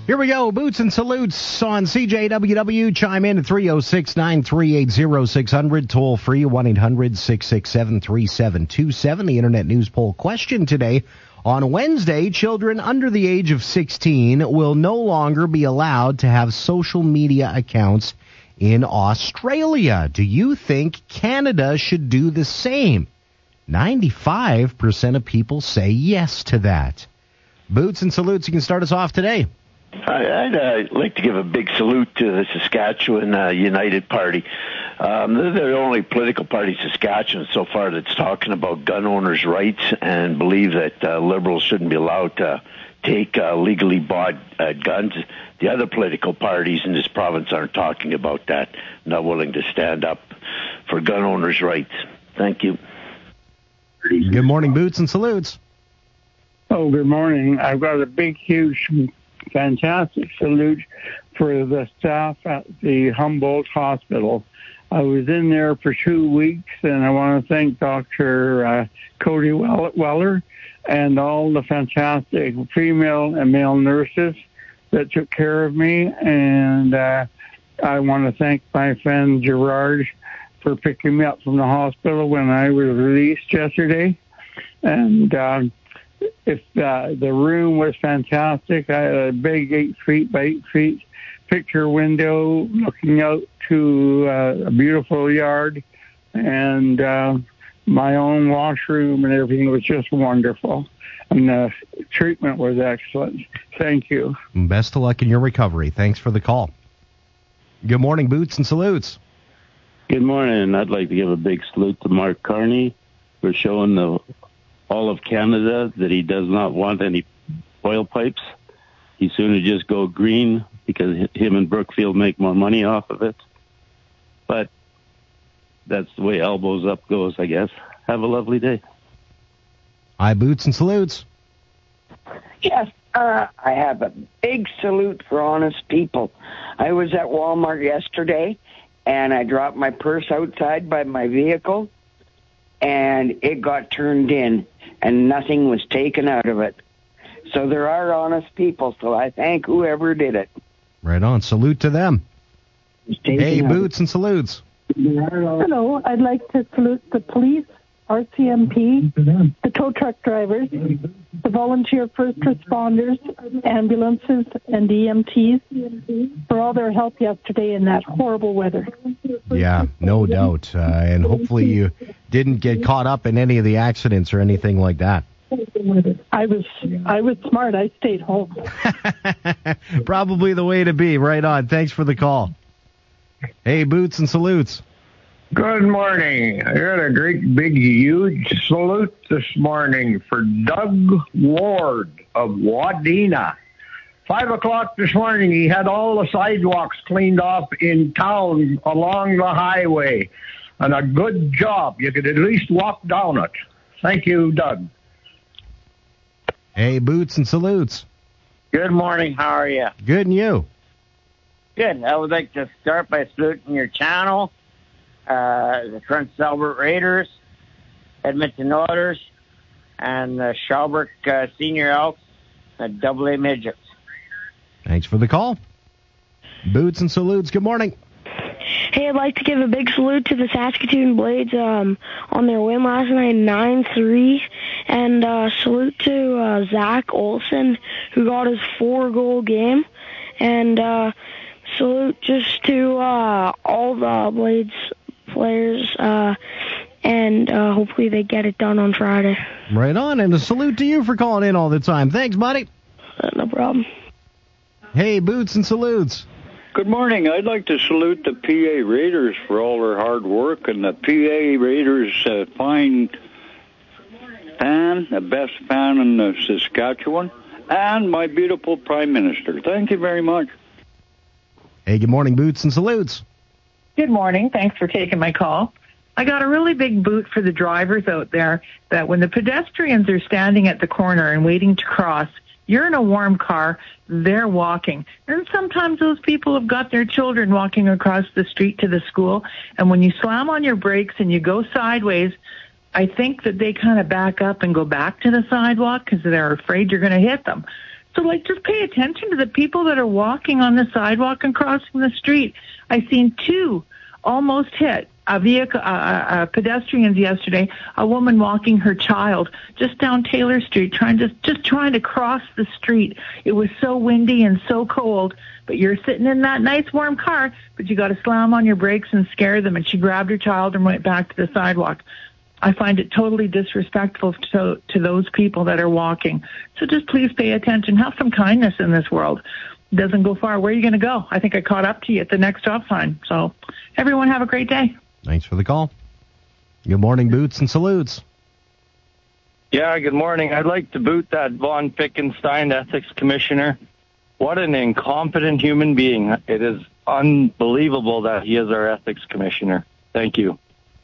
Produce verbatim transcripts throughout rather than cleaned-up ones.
Here we go. Boots and Salutes on C J W W. Chime in at three oh six, nine three eight, oh six hundred. Toll free, one eight hundred, six six seven, three seven two seven. The Internet News Poll question today. On Wednesday, children under the age of sixteen will no longer be allowed to have social media accounts in Australia. Do you think Canada should do the same? ninety-five percent of people say yes to that. Boots and Salutes, you can start us off today. I'd uh, like to give a big salute to the Saskatchewan uh, United Party. Um, they're the only political party in Saskatchewan so far that's talking about gun owners' rights and believe that uh, Liberals shouldn't be allowed to take uh, legally bought uh, guns. The other political parties in this province aren't talking about that, not willing to stand up for gun owners' rights. Thank you. Good morning, Boots and Salutes. Oh, good morning. I've got a big, huge, fantastic salute for the staff at the Humboldt Hospital. I was in there for two weeks, and I want to thank Doctor Uh, Cody Weller and all the fantastic female and male nurses that took care of me. And uh, I want to thank my friend Gerard for picking me up from the hospital when I was released yesterday. And um, if uh, the room was fantastic, I had a big eight feet by eight feet picture window looking out to uh, a beautiful yard, and uh, my own washroom and everything was just wonderful. And the treatment was excellent. Thank you. Best of luck in your recovery. Thanks for the call. Good morning, Boots and Salutes. Good morning. I'd like to give a big salute to Mark Carney for showing the all of Canada that he does not want any oil pipes. He'd sooner just go green because him and Brookfield make more money off of it. But that's the way elbows up goes, I guess. Have a lovely day. Hi, Boots and Salutes. Yes, uh, I have a big salute for honest people. I was at Walmart yesterday, and I dropped my purse outside by my vehicle, and it got turned in, and nothing was taken out of it. So there are honest people, so I thank whoever did it. Right on. Salute to them. Hey, Boots and Salutes. Hello. I'd like to salute the police, R C M P, the tow truck drivers, the volunteer first responders, ambulances, and E M Ts for all their help yesterday in that horrible weather. Yeah, no doubt. Uh, and hopefully you didn't get caught up in any of the accidents or anything like that. I was I was smart. I stayed home. Probably the way to be. Right on. Thanks for the call. Hey, Boots and Salutes. Good morning. I got a great, big, huge salute this morning for Doug Ward of Wadena. Five o'clock this morning, he had all the sidewalks cleaned off in town along the highway. And a good job. You could at least walk down it. Thank you, Doug. Hey, Boots and Salutes. Good morning. How are you? Good, and you? Good. I would like to start by saluting your channel, uh, the Prince Albert Raiders, Edmonton Oilers, and the Shelbrook uh, Senior Elks, the Double A Midgets. Thanks for the call. Boots and Salutes. Good morning. Hey, I'd like to give a big salute to the Saskatoon Blades um, on their win last night, nine three. And uh, salute to uh, Zach Olsen, who got his four-goal game. And uh, salute just to uh, all the Blades players. Uh, and uh, hopefully they get it done on Friday. Right on. And a salute to you for calling in all the time. Thanks, buddy. Uh, no problem. Hey, Boots and Salutes. Good morning. I'd like to salute the P A Raiders for all their hard work, and the P A Raiders uh, fine fan, the best fan in uh, Saskatchewan, and my beautiful Prime Minister. Thank you very much. Hey, good morning, Boots and Salutes. Good morning. Thanks for taking my call. I got a really big boot for the drivers out there that when the pedestrians are standing at the corner and waiting to cross, you're in a warm car, they're walking. And sometimes those people have got their children walking across the street to the school. And when you slam on your brakes and you go sideways, I think that they kind of back up and go back to the sidewalk because they're afraid you're going to hit them. So, like, just pay attention to the people that are walking on the sidewalk and crossing the street. I seen two almost hit a vehicle, uh, uh, pedestrians yesterday. A woman walking her child just down Taylor Street, trying to just trying to cross the street. It was so windy and so cold. But you're sitting in that nice warm car, but you got to slam on your brakes and scare them. And she grabbed her child and went back to the sidewalk. I find it totally disrespectful to, to those people that are walking. So just please pay attention. Have some kindness in this world. It doesn't go far. Where are you going to go? I think I caught up to you at the next stop sign. So everyone have a great day. Thanks for the call. Good morning, Boots and Salutes. Yeah, good morning. I'd like to boot that Von Fickenstein ethics commissioner. What an incompetent human being. It is unbelievable that he is our ethics commissioner. Thank you.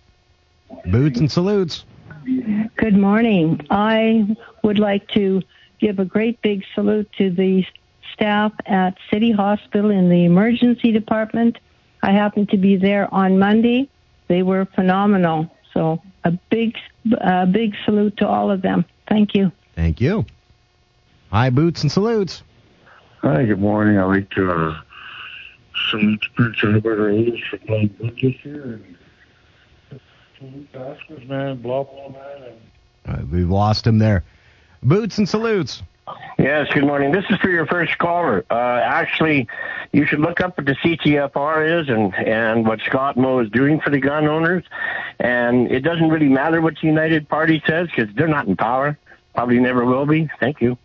Boots and Salutes. Good morning. I would like to give a great big salute to the staff at City Hospital in the emergency department. I happened to be there on Monday. They were phenomenal. So a big, uh, big salute to all of them. Thank you. Thank you. Hi, Boots and Salutes. Hi, good morning. I'd like to uh, salute Prince Albert Rose for playing good this year. And salute the Oscars, man, blah, blah, man. Uh, we've lost him there. Boots and Salutes. Yes, good morning. This is for your first caller. Uh, actually, you should look up what the C T F R is and, and what Scott Moe is doing for the gun owners. And it doesn't really matter what the United Party says because they're not in power. Probably never will be. Thank you.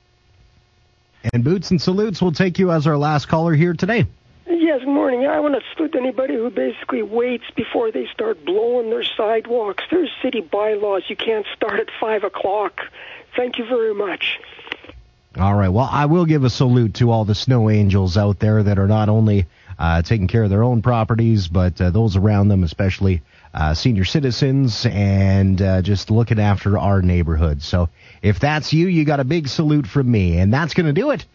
And Boots and Salutes will take you as our last caller here today. Yes, good morning. I want to salute anybody who basically waits before they start blowing their sidewalks. There's city bylaws. You can't start at five o'clock. Thank you very much. All right. Well, I will give a salute to all the snow angels out there that are not only uh, taking care of their own properties, but uh, those around them, especially uh, senior citizens, and uh, just looking after our neighborhood. So if that's you, you got a big salute from me. And that's going to do it